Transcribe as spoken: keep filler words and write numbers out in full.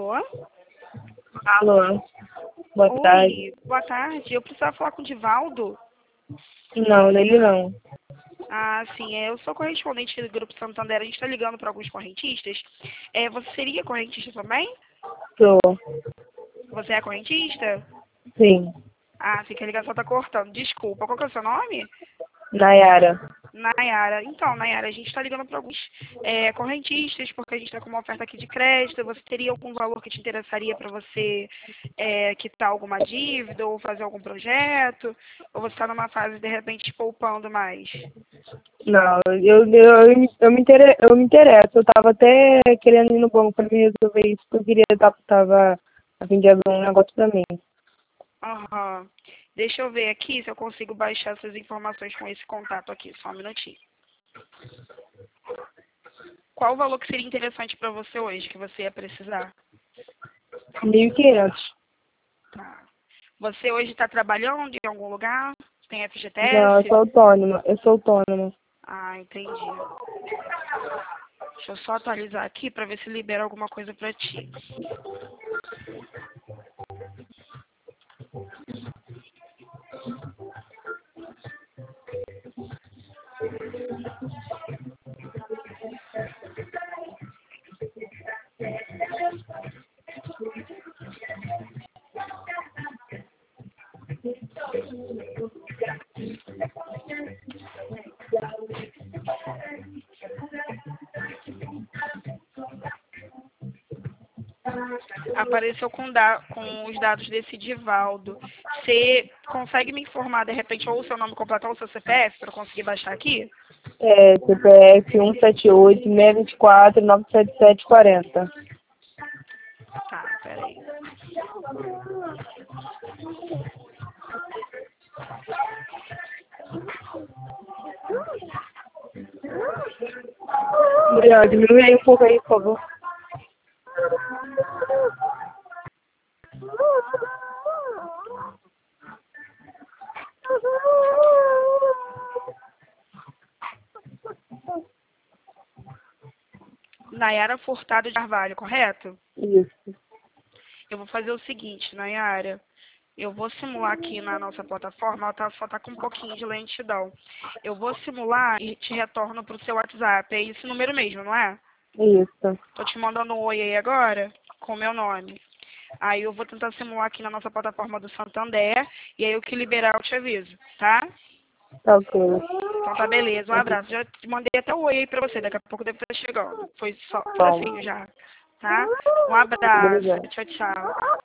Alô? Alô, boa Oi, tarde. boa tarde. Eu precisava falar com o Divaldo. Não, nele não. Ah, sim, é, eu sou correspondente do Grupo Santander. A gente está ligando para alguns correntistas. É, você seria correntista também? Sou, Você é correntista? sim. Ah, sim, que a ligação está cortando. Desculpa, qual que é o seu nome? Nayara. Nayara. Então, Nayara, a gente está ligando para alguns é, correntistas, porque a gente está com uma oferta aqui de crédito. Você teria algum valor que te interessaria para você é, quitar alguma dívida ou fazer algum projeto? Ou você está numa fase, de repente, poupando mais? Não, eu, eu, eu, me intere, eu me interesso. Eu tava até querendo ir no banco para me resolver isso, porque eu queria estar, tava a fim de abrir um negócio pra mim. Aham. Deixa eu ver aqui se eu consigo baixar essas informações com esse contato aqui. Só um minutinho. Qual o valor que seria interessante para você hoje, que você ia precisar? Mil e quinhentos. Tá. Você hoje está trabalhando em algum lugar? Tem Não, eu F G T S? sou autônoma. Eu sou autônoma. Ah, entendi. Deixa eu só atualizar aqui para ver se libera alguma coisa para ti. Apareceu com, da, com os dados desse Divaldo. Você consegue me informar, de repente, ou o seu nome completo ou o seu C P F, para eu conseguir baixar aqui? É, C P F um sete oito, seis dois quatro, nove sete sete quatro zero. Tá, peraí. Obrigada, diminui aí um pouco aí, por favor. Nayara Furtado de Carvalho, correto? Isso. Eu vou fazer o seguinte, Nayara. Eu vou simular aqui na nossa plataforma, ela tá, só está com um pouquinho de lentidão. Eu vou simular e te retorno para o seu WhatsApp. É esse número mesmo, não é? Isso. Tô te mandando um oi aí agora, com o meu nome. Aí eu vou tentar simular aqui na nossa plataforma do Santander, e aí o que liberar eu te aviso, tá? Tá ok. Então tá, beleza. Um abraço. Já te mandei até o oi aí pra você, daqui a pouco deve estar chegando. Foi só Bom, assim já, tá? Um abraço. obrigado. Tchau, tchau.